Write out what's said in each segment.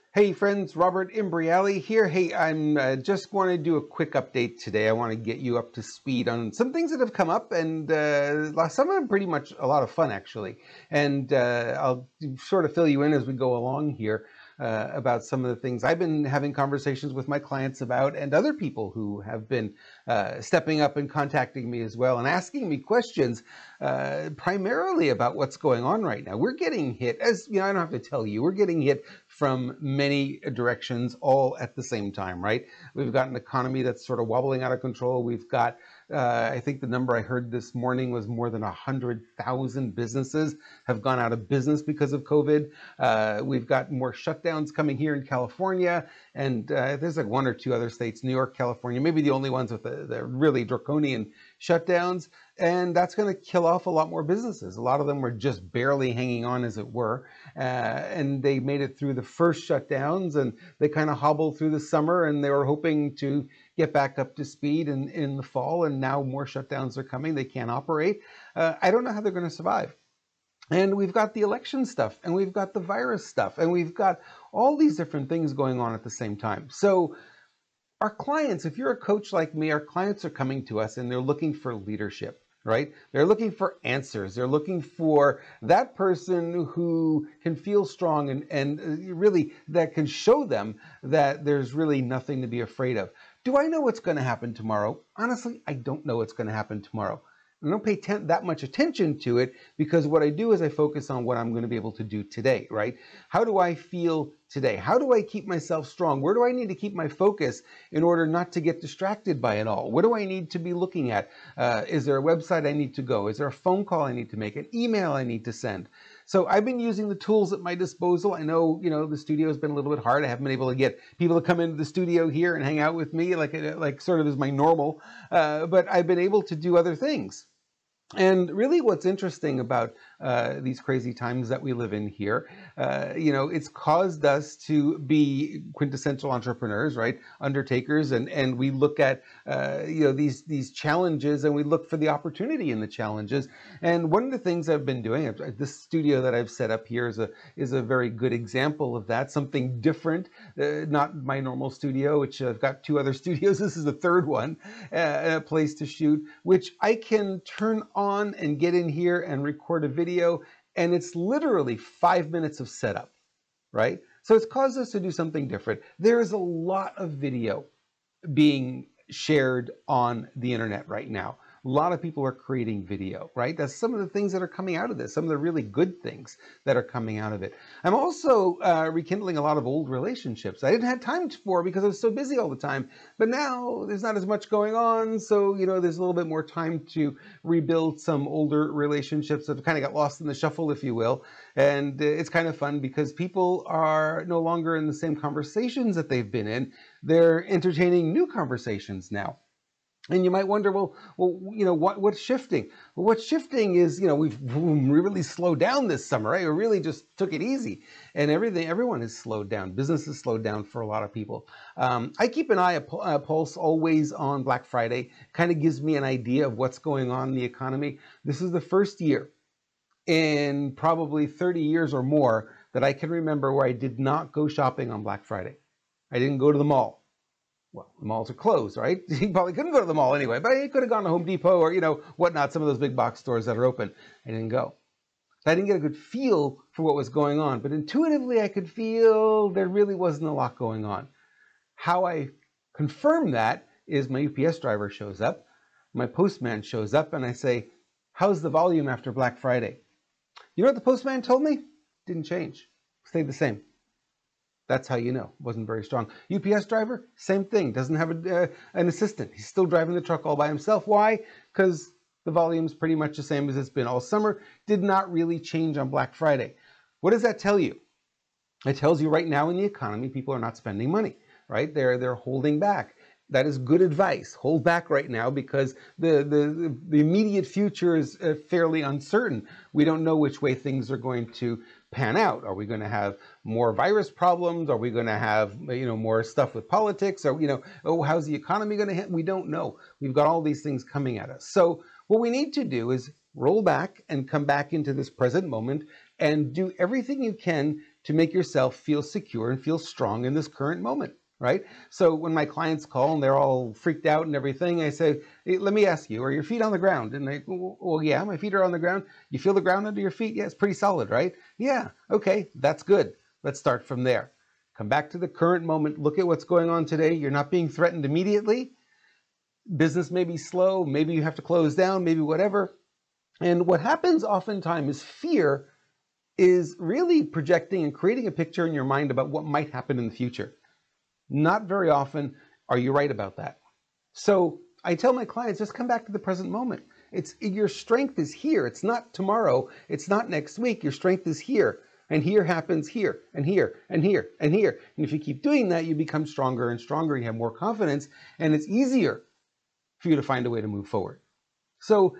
Hey friends, Robert Imbriali here. Hey, I'm just want to do a quick update today. I want to get you up to speed on some things that have come up, and some of them pretty much a lot of fun actually. And I'll sort of fill you in as we go along here about some of the things I've been having conversations with my clients about, and other people who have been stepping up and contacting me as well and asking me questions primarily about what's going on right now. We're getting hit, as you know, I don't have to tell you, we're getting hit from many directions all at the same time, right? We've got an economy that's sort of wobbling out of control. We've got, I think the number I heard this morning was more than 100,000 businesses have gone out of business because of COVID. We've got more shutdowns coming here in California, and there's like one or two other states, New York, California, maybe the only ones with the really draconian shutdowns. And that's going to kill off a lot more businesses. A lot of them were just barely hanging on, as it were. And they made it through the first shutdowns, and they kind of hobbled through the summer, and they were hoping to get back up to speed in the fall. And now more shutdowns are coming. They can't operate. I don't know how they're going to survive. And we've got the election stuff, and we've got the virus stuff, and we've got all these different things going on at the same time. So our clients, if you're a coach like me, our clients are coming to us and they're looking for leadership, right? They're looking for answers. They're looking for that person who can feel strong and really that can show them that there's really nothing to be afraid of. Do I know what's going to happen tomorrow? Honestly, I don't know what's going to happen tomorrow. I don't pay that much attention to it, because what I do is I focus on what I'm going to be able to do today, right? How do I feel today? How do I keep myself strong? Where do I need to keep my focus in order not to get distracted by it all? What do I need to be looking at? Is there a website I need to go? Is there a phone call I need to make? An email I need to send? So I've been using the tools at my disposal. I know, the studio has been a little bit hard. I haven't been able to get people to come into the studio here and hang out with me like sort of as my normal, but I've been able to do other things. And really what's interesting about these crazy times that we live in here, it's caused us to be quintessential entrepreneurs, right? Undertakers. And we look at, these challenges, and we look for the opportunity in the challenges. And one of the things I've been doing, this studio that I've set up here is a very good example of that. Something different, not my normal studio, which I've got two other studios. This is the third one, a place to shoot, which I can turn on and get in here and record a video, and it's literally 5 minutes of setup, right? So it's caused us to do something different. There is a lot of video being shared on the internet right now. A lot of people are creating video, right? That's some of the things that are coming out of this, some of the really good things that are coming out of it. I'm also rekindling a lot of old relationships I didn't have time for because I was so busy all the time. But now there's not as much going on, so there's a little bit more time to rebuild some older relationships that kind of got lost in the shuffle, if you will. And it's kind of fun because people are no longer in the same conversations that they've been in. They're entertaining new conversations now. And you might wonder, what's shifting? Well, what's shifting is, we really slowed down this summer, right? We really just took it easy, and everyone has slowed down. Business has slowed down for a lot of people. I keep an eye, a pulse always on Black Friday. Kind of gives me an idea of what's going on in the economy. This is the first year in probably 30 years or more that I can remember where I did not go shopping on Black Friday. I didn't go to the mall. Well, the malls are closed, right? You probably couldn't go to the mall anyway, but you could have gone to Home Depot or, whatnot, some of those big box stores that are open. I didn't go. So I didn't get a good feel for what was going on, but intuitively I could feel there really wasn't a lot going on. How I confirm that is my UPS driver shows up, my postman shows up, and I say, how's the volume after Black Friday? You know what the postman told me? Didn't change. Stayed the same. That's how you know. Wasn't very strong. UPS driver, same thing. Doesn't have an assistant. He's still driving the truck all by himself. Why? Because the volume's pretty much the same as it's been all summer. Did not really change on Black Friday. What does that tell you? It tells you right now in the economy, people are not spending money, right? They're holding back. That is good advice. Hold back right now because the immediate future is fairly uncertain. We don't know which way things are going to pan out. Are we going to have more virus problems? Are we going to have more stuff with politics? Or how's the economy going to hit? We don't know. We've got all these things coming at us. So what we need to do is roll back and come back into this present moment and do everything you can to make yourself feel secure and feel strong in this current moment, right? So when my clients call and they're all freaked out and everything, I say, hey, let me ask you, are your feet on the ground? And they, well, yeah, my feet are on the ground. You feel the ground under your feet? Yeah, it's pretty solid, right? Yeah, okay, that's good. Let's start from there. Come back to the current moment. Look at what's going on today. You're not being threatened immediately. Business may be slow. Maybe you have to close down, maybe whatever. And what happens oftentimes is fear is really projecting and creating a picture in your mind about what might happen in the future. Not very often are you right about that. So I tell my clients, just come back to the present moment. Your strength is here. It's not tomorrow. It's not next week. Your strength is here. And here happens here, and here, and here, and here. And if you keep doing that, you become stronger and stronger. You have more confidence, and it's easier for you to find a way to move forward. So,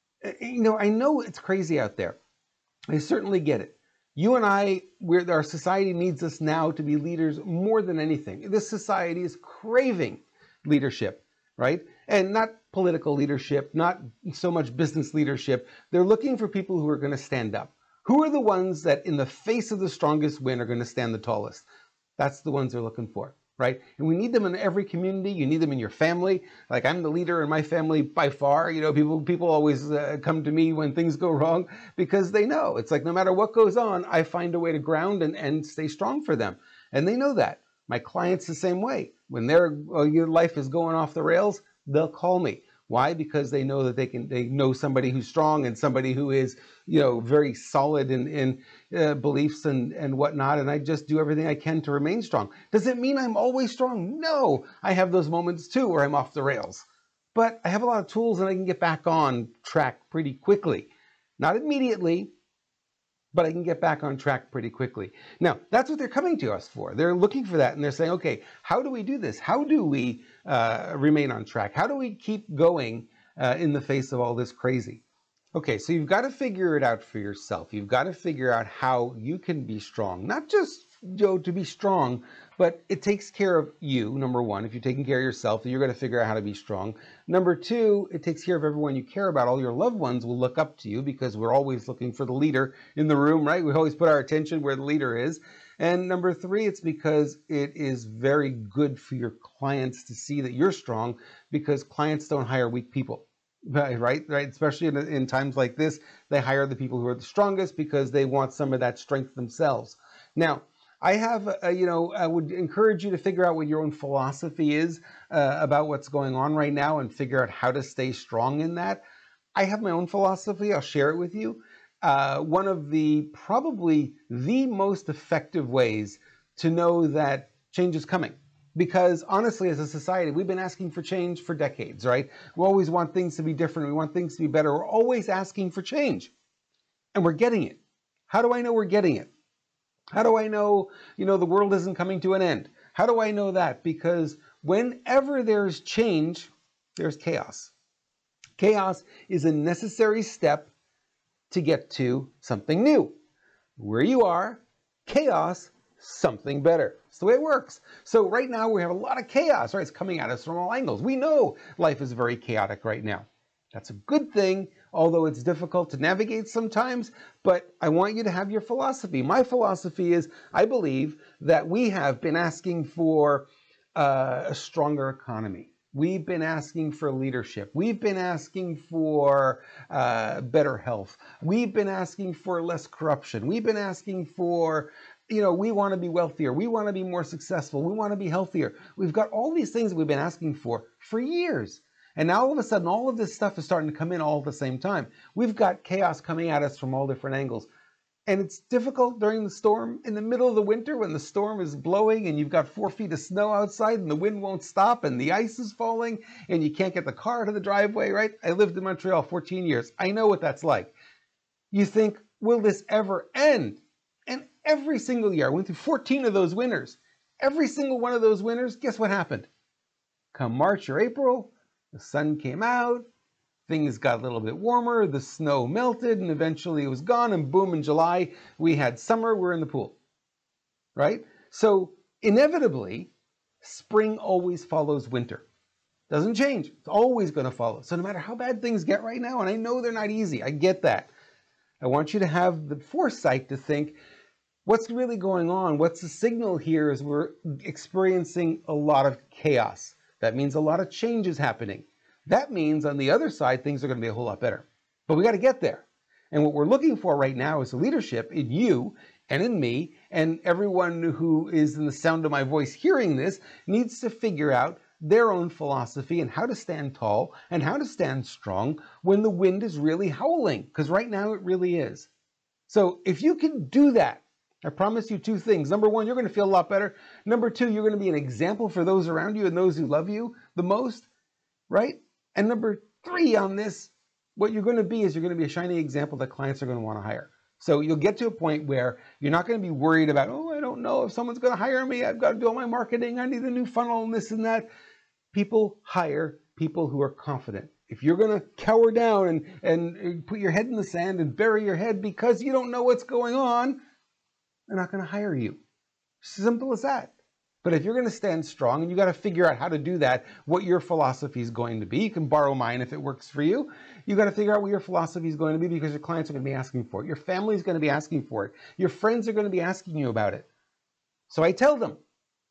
I know it's crazy out there. I certainly get it. You and I, our society needs us now to be leaders more than anything. This society is craving leadership, right? And not political leadership, not so much business leadership. They're looking for people who are going to stand up. Who are the ones that in the face of the strongest wind are going to stand the tallest? That's the ones they're looking for, right? And we need them in every community. You need them in your family. Like I'm the leader in my family by far. People always come to me when things go wrong because they know. It's like no matter what goes on, I find a way to ground and stay strong for them. And they know that. My clients the same way. When your life is going off the rails, they'll call me. Why? Because they know that they know somebody who's strong and somebody who is, very solid in beliefs and whatnot. And I just do everything I can to remain strong. Does it mean I'm always strong? No, I have those moments too where I'm off the rails. But I have a lot of tools and I can get back on track pretty quickly. Not immediately, but I can get back on track pretty quickly. Now, that's what they're coming to us for. They're looking for that, and they're saying, okay, how do we do this? How do we remain on track? How do we keep going in the face of all this crazy? Okay, so you've got to figure it out for yourself. You've got to figure out how you can be strong. Not just, to be strong, but it takes care of you, number one. If you're taking care of yourself, you're going to figure out how to be strong. Number two, it takes care of everyone you care about. All your loved ones will look up to you because we're always looking for the leader in the room, right? We always put our attention where the leader is. And number three, it's because it is very good for your clients to see that you're strong because clients don't hire weak people. Right. Especially in times like this, they hire the people who are the strongest because they want some of that strength themselves. Now, I have, I would encourage you to figure out what your own philosophy is about what's going on right now and figure out how to stay strong in that. I have my own philosophy. I'll share it with you. One of probably the most effective ways to know that change is coming. Because honestly, as a society, we've been asking for change for decades, right? We always want things to be different. We want things to be better. We're always asking for change. And we're getting it. How do I know we're getting it? How do I know, the world isn't coming to an end? How do I know that? Because whenever there's change, there's chaos. Chaos is a necessary step to get to something new. Where you are, chaos, something better. It's the way it works. So right now we have a lot of chaos, right? It's coming at us from all angles. We know life is very chaotic right now. That's a good thing, although it's difficult to navigate sometimes, but I want you to have your philosophy. My philosophy is I believe that we have been asking for a stronger economy. We've been asking for leadership. We've been asking for better health. We've been asking for less corruption. We've been asking for, we want to be wealthier. We want to be more successful. We want to be healthier. We've got all these things that we've been asking for years. And now all of a sudden, all of this stuff is starting to come in all at the same time. We've got chaos coming at us from all different angles. And it's difficult during the storm, in the middle of the winter when the storm is blowing and you've got 4 feet of snow outside and the wind won't stop and the ice is falling and you can't get the car to the driveway, right? I lived in Montreal 14 years. I know what that's like. You think, will this ever end? And every single year, I went through 14 of those winters. Every single one of those winters, guess what happened? Come March or April, the sun came out, things got a little bit warmer, the snow melted, and eventually it was gone, and boom, in July, we had summer, we're in the pool, right? So inevitably, spring always follows winter. Doesn't change. It's always going to follow. So no matter how bad things get right now, and I know they're not easy, I get that. I want you to have the foresight to think, What's really going on? What's the signal here is we're experiencing a lot of chaos. That means a lot of change is happening. That means on the other side, things are going to be a whole lot better. But we got to get there. And what we're looking for right now is the leadership in you and in me, and everyone who is in the sound of my voice hearing this needs to figure out their own philosophy and how to stand tall and how to stand strong when the wind is really howling, because right now it really is. So if you can do that, I promise you two things. Number one, you're going to feel a lot better. Number two, you're going to be an example for those around you and those who love you the most, right? And number three on this, what you're going to be is you're going to be a shining example that clients are going to want to hire. So you'll get to a point where you're not going to be worried about, oh, I don't know if someone's going to hire me. I've got to do all my marketing. I need a new funnel and this and that. People hire people who are confident. If you're going to cower down and put your head in the sand and bury your head because you don't know what's going on, they're not going to hire you. Simple as that. But if you're going to stand strong, and you got to figure out how to do that, what your philosophy is going to be. You can borrow mine if it works for you. You got to figure out what your philosophy is going to be because your clients are going to be asking for it. Your family is going to be asking for it. Your friends are going to be asking you about it. So I tell them,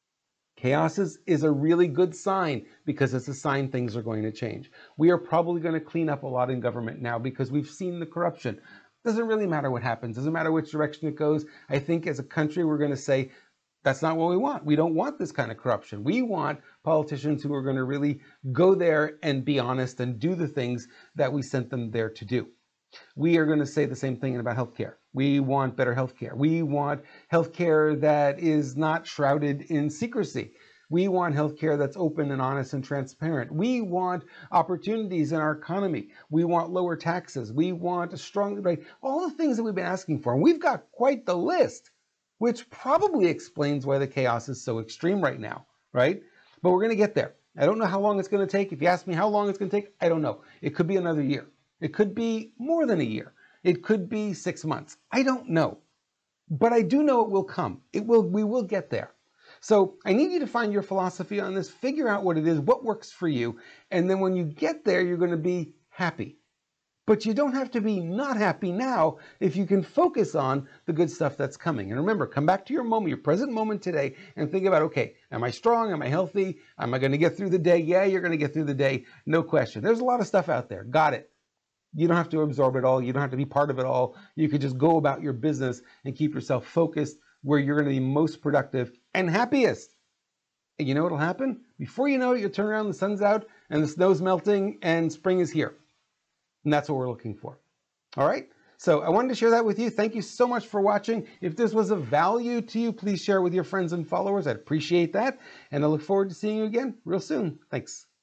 chaos is a really good sign because it's a sign things are going to change. We are probably going to clean up a lot in government now because we've seen the corruption. Doesn't really matter what happens. Doesn't matter which direction it goes. I think as a country, we're going to say, that's not what we want. We don't want this kind of corruption. We want politicians who are going to really go there and be honest and do the things that we sent them there to do. We are going to say the same thing about healthcare. We want better healthcare. We want healthcare that is not shrouded in secrecy. We want healthcare that's open and honest and transparent. We want opportunities in our economy. We want lower taxes. We want a strong, right? All the things that we've been asking for. And we've got quite the list, which probably explains why the chaos is so extreme right now, right? But we're going to get there. I don't know how long it's going to take. If you ask me how long it's going to take, I don't know. It could be another year. It could be more than a year. It could be 6 months. I don't know. But I do know it will come. We will get there. So I need you to find your philosophy on this, figure out what it is, what works for you, and then when you get there, you're going to be happy. But you don't have to be not happy now if you can focus on the good stuff that's coming. And remember, come back to your moment, your present moment today, and think about, okay, am I strong? Am I healthy? Am I going to get through the day? Yeah, you're going to get through the day. No question. There's a lot of stuff out there. Got it. You don't have to absorb it all. You don't have to be part of it all. You could just go about your business and keep yourself focused where you're going to be most productive and happiest. And you know what'll happen? Before you know it, you'll turn around, the sun's out, and the snow's melting, and spring is here. And that's what we're looking for. All right? So I wanted to share that with you. Thank you so much for watching. If this was of value to you, please share with your friends and followers. I'd appreciate that. And I look forward to seeing you again real soon. Thanks.